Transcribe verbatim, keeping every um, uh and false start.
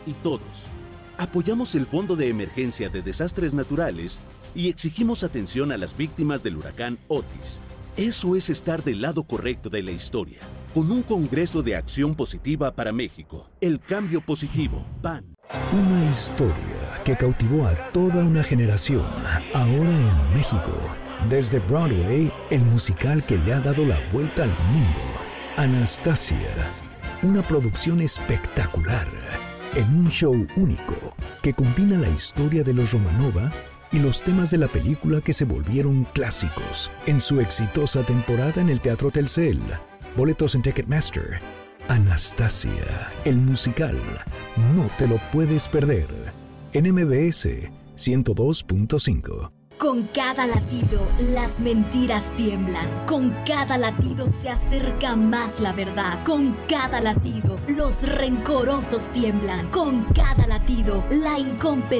y todos apoyamos el Fondo de Emergencia de Desastres Naturales y exigimos atención a las víctimas del huracán Otis. Eso es estar del lado correcto de la historia, con un Congreso de Acción Positiva para México. El cambio positivo, P A N. Una historia que cautivó a toda una generación, ahora en México. Desde Broadway, el musical que le ha dado la vuelta al mundo. Anastasia, una producción espectacular, en un show único que combina la historia de los Romanova y los temas de la película que se volvieron clásicos en su exitosa temporada en el Teatro Telcel. Boletos en Ticketmaster. Anastasia, el musical. No te lo puedes perder. En M B S ciento dos punto cinco. Con cada latido, las mentiras tiemblan. Con cada latido se acerca más la verdad. Con cada latido, los rencorosos tiemblan. Con cada latido, la incompetencia